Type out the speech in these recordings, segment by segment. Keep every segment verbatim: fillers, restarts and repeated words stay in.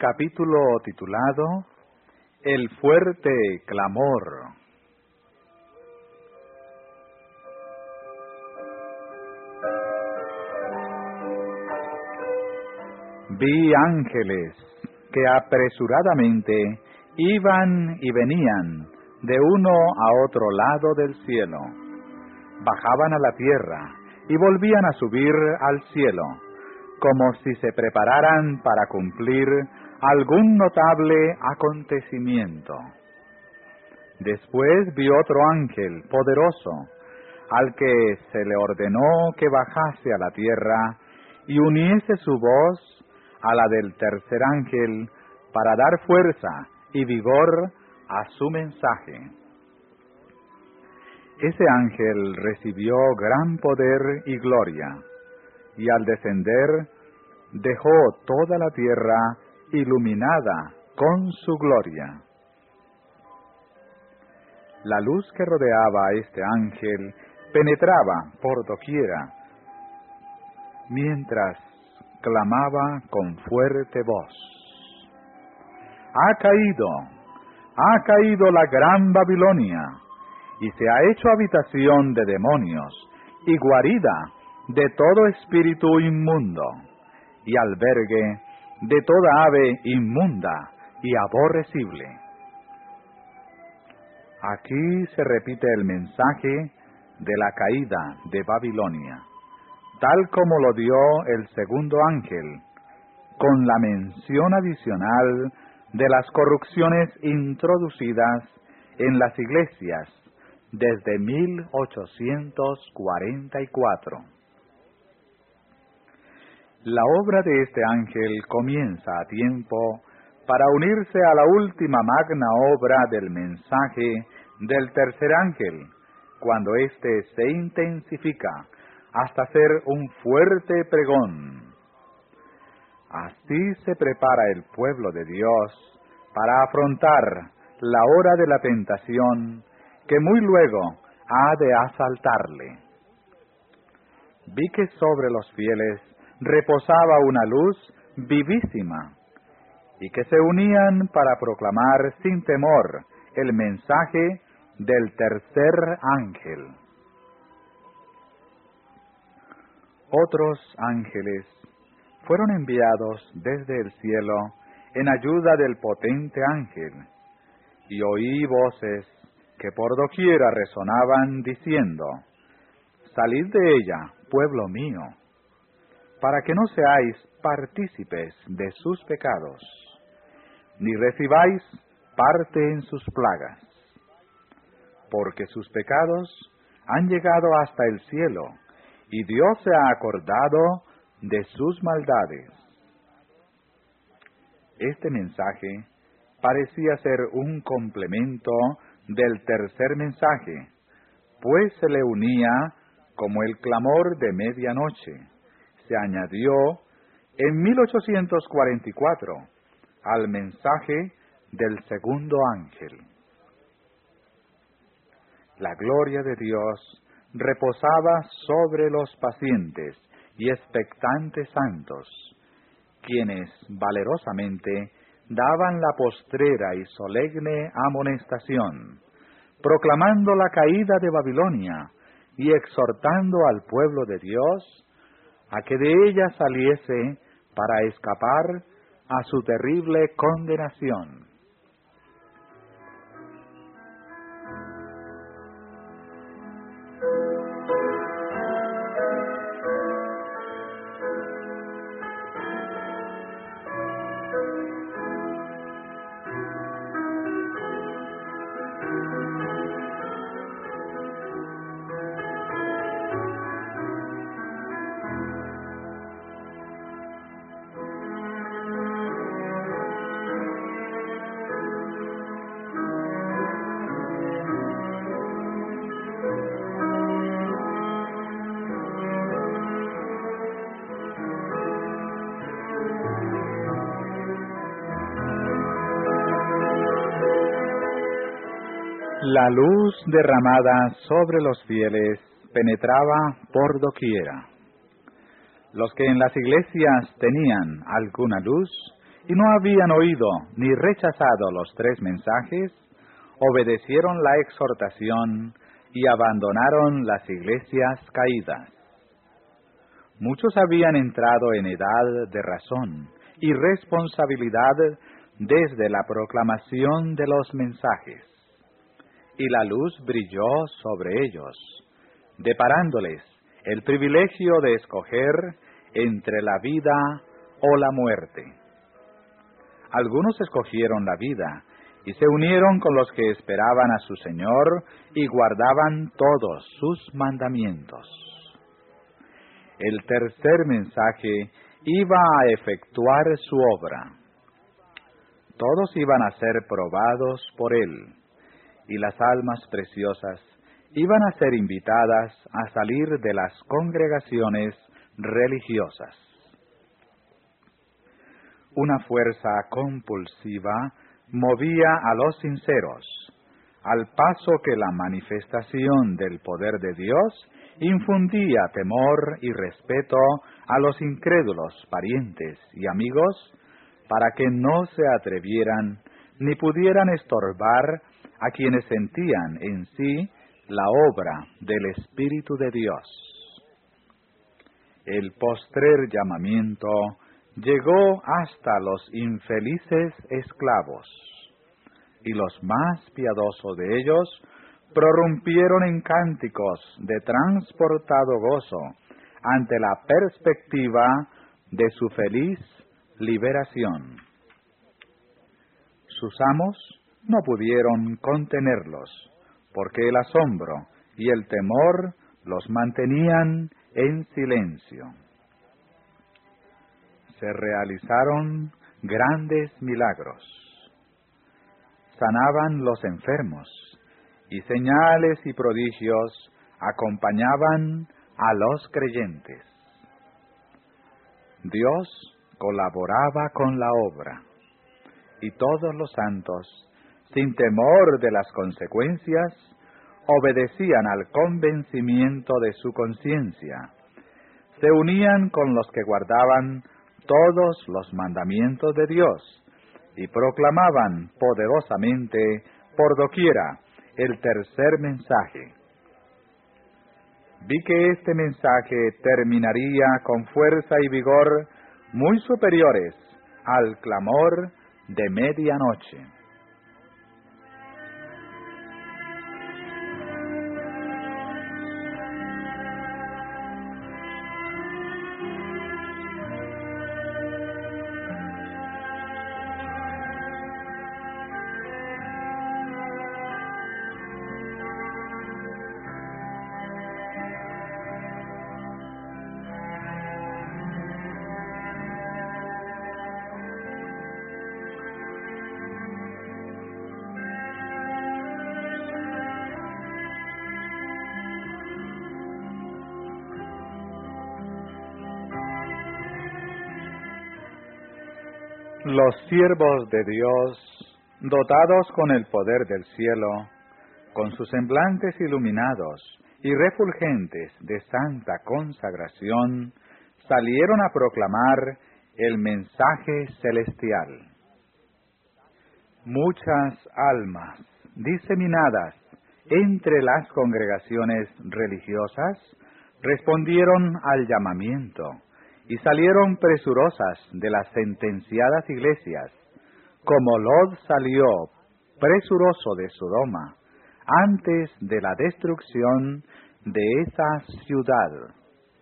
Capítulo titulado El fuerte clamor. Vi ángeles que apresuradamente iban y venían de uno a otro lado del cielo. Bajaban a la tierra y volvían a subir al cielo, como si se prepararan para cumplir algún notable acontecimiento. Después vi otro ángel poderoso, al que se le ordenó que bajase a la tierra y uniese su voz a la del tercer ángel para dar fuerza y vigor a su mensaje. Ese ángel recibió gran poder y gloria, y al descender dejó toda la tierra iluminada con su gloria. La luz que rodeaba a este ángel penetraba por doquiera, mientras clamaba con fuerte voz: ¡Ha caído! ¡Ha caído la gran Babilonia! Y se ha hecho habitación de demonios y guarida de todo espíritu inmundo, y albergue de toda ave inmunda y aborrecible. Aquí se repite el mensaje de la caída de Babilonia, tal como lo dio el segundo ángel, con la mención adicional de las corrupciones introducidas en las iglesias desde mil ochocientos cuarenta y cuatro. La obra de este ángel comienza a tiempo para unirse a la última magna obra del mensaje del tercer ángel, cuando éste se intensifica hasta ser un fuerte pregón. Así se prepara el pueblo de Dios para afrontar la hora de la tentación que muy luego ha de asaltarle. Vi que sobre los fieles reposaba una luz vivísima, y que se unían para proclamar sin temor el mensaje del tercer ángel. Otros ángeles fueron enviados desde el cielo en ayuda del potente ángel, y oí voces que por doquiera resonaban diciendo: Salid de ella, pueblo mío, para que no seáis partícipes de sus pecados, ni recibáis parte en sus plagas, porque sus pecados han llegado hasta el cielo, y Dios se ha acordado de sus maldades. Este mensaje parecía ser un complemento del tercer mensaje, pues se le unía como el clamor de medianoche. Se añadió en mil ochocientos cuarenta y cuatro al mensaje del segundo ángel. La gloria de Dios reposaba sobre los pacientes y expectantes santos, quienes valerosamente daban la postrera y solemne amonestación, proclamando la caída de Babilonia y exhortando al pueblo de Dios a que de ella saliese para escapar a su terrible condenación. La luz derramada sobre los fieles penetraba por doquiera. Los que en las iglesias tenían alguna luz y no habían oído ni rechazado los tres mensajes, obedecieron la exhortación y abandonaron las iglesias caídas. Muchos habían entrado en edad de razón y responsabilidad desde la proclamación de los mensajes, y la luz brilló sobre ellos, deparándoles el privilegio de escoger entre la vida o la muerte. Algunos escogieron la vida y se unieron con los que esperaban a su Señor y guardaban todos sus mandamientos. El tercer mensaje iba a efectuar su obra. Todos iban a ser probados por él, y las almas preciosas iban a ser invitadas a salir de las congregaciones religiosas. Una fuerza compulsiva movía a los sinceros, al paso que la manifestación del poder de Dios infundía temor y respeto a los incrédulos parientes y amigos, para que no se atrevieran ni pudieran estorbar a quienes sentían en sí la obra del Espíritu de Dios. El postrer llamamiento llegó hasta los infelices esclavos, y los más piadosos de ellos prorrumpieron en cánticos de transportado gozo ante la perspectiva de su feliz liberación. Sus amos no pudieron contenerlos, porque el asombro y el temor los mantenían en silencio. Se realizaron grandes milagros. Sanaban los enfermos, y señales y prodigios acompañaban a los creyentes. Dios colaboraba con la obra, y todos los santos, sin temor de las consecuencias, obedecían al convencimiento de su conciencia, se unían con los que guardaban todos los mandamientos de Dios, y proclamaban poderosamente por doquiera el tercer mensaje. Vi que este mensaje terminaría con fuerza y vigor muy superiores al clamor de medianoche. Los siervos de Dios, dotados con el poder del cielo, con sus semblantes iluminados y refulgentes de santa consagración, salieron a proclamar el mensaje celestial. Muchas almas diseminadas entre las congregaciones religiosas respondieron al llamamiento y salieron presurosas de las sentenciadas iglesias, como Lot salió presuroso de Sodoma antes de la destrucción de esa ciudad.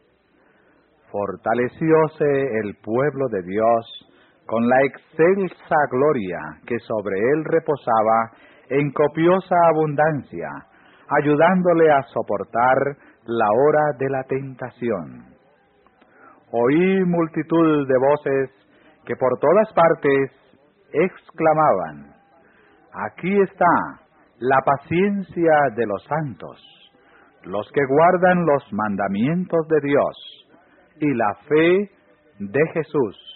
Fortalecióse el pueblo de Dios con la excelsa gloria que sobre él reposaba en copiosa abundancia, ayudándole a soportar la hora de la tentación. Oí multitud de voces que por todas partes exclamaban: aquí está la paciencia de los santos, los que guardan los mandamientos de Dios y la fe de Jesús.